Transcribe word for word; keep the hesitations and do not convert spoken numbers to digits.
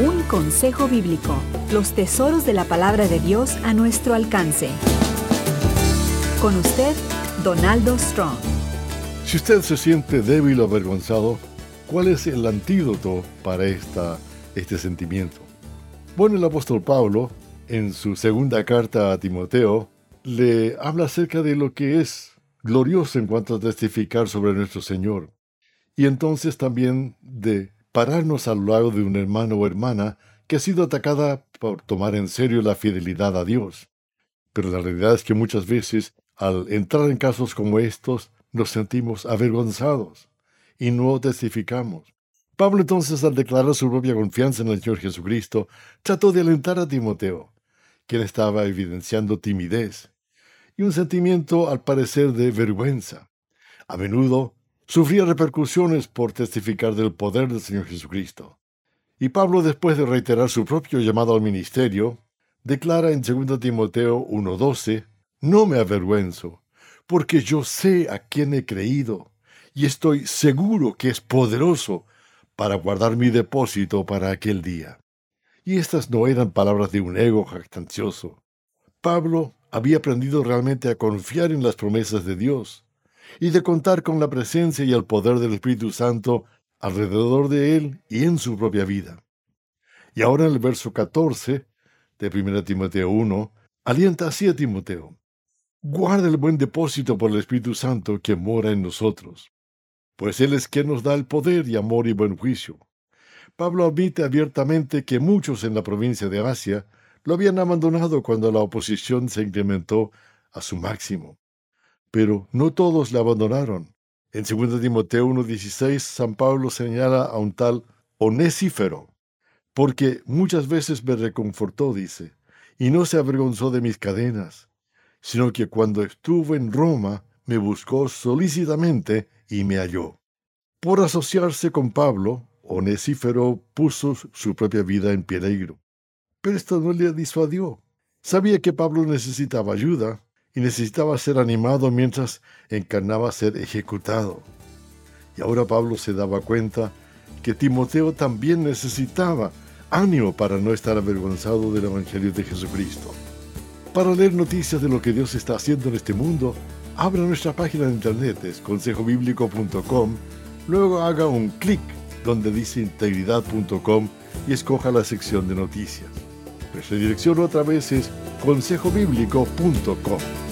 Un consejo bíblico. Los tesoros de la palabra de Dios a nuestro alcance. Con usted, Donaldo Strong. Si usted se siente débil o avergonzado, ¿cuál es el antídoto para esta, este sentimiento? Bueno, el apóstol Pablo, en su segunda carta a Timoteo, le habla acerca de lo que es glorioso en cuanto a testificar sobre nuestro Señor. Y entonces también de pararnos al lado de un hermano o hermana que ha sido atacada por tomar en serio la fidelidad a Dios. Pero la realidad es que muchas veces, al entrar en casos como estos, nos sentimos avergonzados y no testificamos. Pablo entonces, al declarar su propia confianza en el Señor Jesucristo, trató de alentar a Timoteo, quien estaba evidenciando timidez y un sentimiento, al parecer, de vergüenza. A menudo sufría repercusiones por testificar del poder del Señor Jesucristo. Y Pablo, después de reiterar su propio llamado al ministerio, declara en segunda Timoteo uno doce, «No me avergüenzo, porque yo sé a quién he creído, y estoy seguro que es poderoso para guardar mi depósito para aquel día». Y estas no eran palabras de un ego jactancioso. Pablo había aprendido realmente a confiar en las promesas de Dios y de contar con la presencia y el poder del Espíritu Santo alrededor de él y en su propia vida. Y ahora en el verso catorce de primera Timoteo uno, alienta así a Timoteo: «Guarda el buen depósito por el Espíritu Santo que mora en nosotros, pues Él es quien nos da el poder y amor y buen juicio». Pablo admite abiertamente que muchos en la provincia de Asia lo habían abandonado cuando la oposición se incrementó a su máximo. Pero no todos le abandonaron. En segunda Timoteo uno dieciséis, San Pablo señala a un tal Onesífero, porque muchas veces me reconfortó, dice, y no se avergonzó de mis cadenas, sino que cuando estuve en Roma me buscó solícitamente y me halló. Por asociarse con Pablo, Onesífero puso su propia vida en peligro. Pero esto no le disuadió. Sabía que Pablo necesitaba ayuda y necesitaba ser animado mientras encarnaba ser ejecutado. Y ahora Pablo se daba cuenta que Timoteo también necesitaba ánimo para no estar avergonzado del Evangelio de Jesucristo. Para leer noticias de lo que Dios está haciendo en este mundo, abra nuestra página de internet, es consejo bíblico punto com, luego haga un clic donde dice integridad punto com y escoja la sección de noticias. Nuestra dirección otra vez es consejo bíblico punto com.